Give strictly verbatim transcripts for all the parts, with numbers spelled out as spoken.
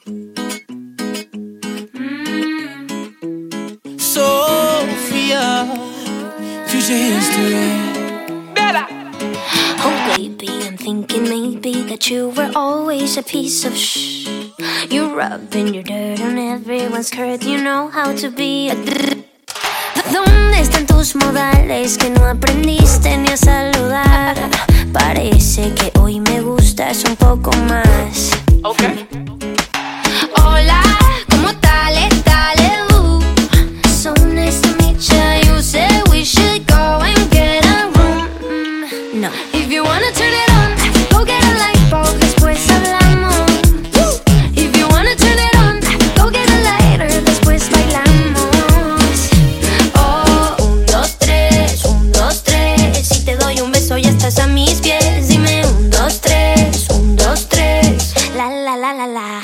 Sophia, future history. Bella. Oh baby, I'm thinking maybe that you were always a piece of shh. You're rubbing your dirt on everyone's skirt. You know how to be a drrr. ¿Dónde están tus modales que no aprendiste ni a saludar? Parece que hoy me gustas un poco más. Okay. Hola, ¿cómo tal? Dale, uh. So nice to meet you. You said we should go and get a room. Mm, no. If you wanna turn it on, go get a light bulb, después hablamos. If you wanna turn it on, go get a lighter, después bailamos. Oh, un, dos, tres, un, dos, tres. Si te doy un beso ya estás a mis pies. Dime un, dos, tres, un, dos, tres. La, la, la, la, la.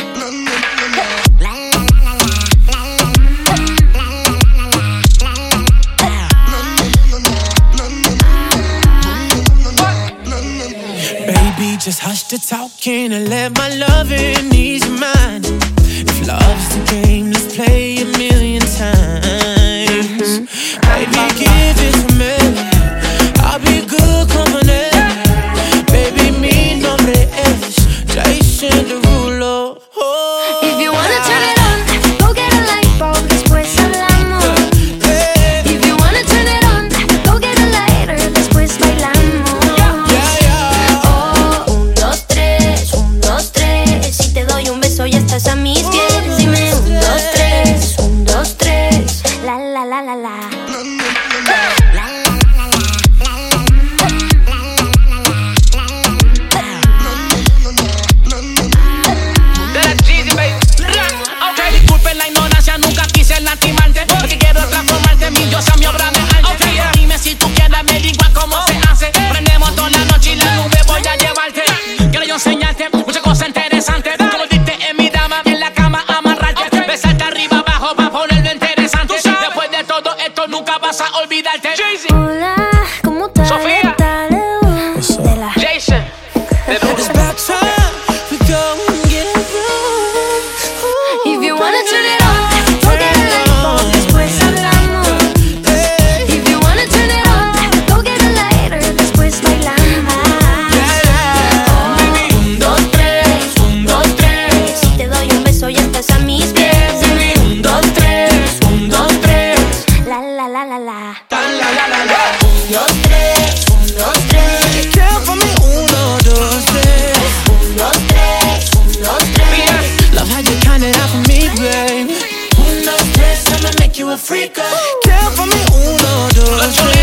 Baby, just hush the talking and let my loving ease your mind. If love's the game, let's play a million times. Baby, give it to me. I'll be good company. Baby, mi nombre es Jason Derulo. Oh, if you wanna turn it on, go get a light bulb, después hablamos. If you wanna turn it on, go get a lighter, después bailamos. Yeah, yeah. Oh, un, dos, tres, un, dos, tres. Si te doy un beso ya estás a mis pies. Dime un, dos, tres, un, dos, tres. La, la, la, la, la. Disculpen la ignorancia, nunca quise lastimarte, porque quiero transformarte en mi diosa, mi obra de arte. Okay. Dime si tú quieres, me digo cómo se hace. Prendemos toda la noche y la nube voy a llevarte. Quiero yo enseñarte muchas cosas interesantes. Como diste en mi dama, en la cama amarrarte. Okay. Besarte arriba abajo para ponerlo interesante. Después de todo esto nunca vas a olvidarte. Jay-Z. Hola, ¿cómo tal? Sofía. De la Jason. It's about time we go and get a room. If you wanna turn it on, go get a light bulb, después hablamos. If you wanna turn it on, go get a lighter, después bailamos. Oh, un, dos, tres, un, dos, tres. Si te doy un beso ya estás a mis pies. Dime un, dos, tres, un, dos, tres. La, la, la, la, la. Un, dos, tres, un, dos, tres. Count for me, uno, dos, tres. Un, dos, tres, un, dos, tres. Love how you count it out for me, babe. Un, dos, tres, I'ma make you a freak. Count for me, uno, dos, tres.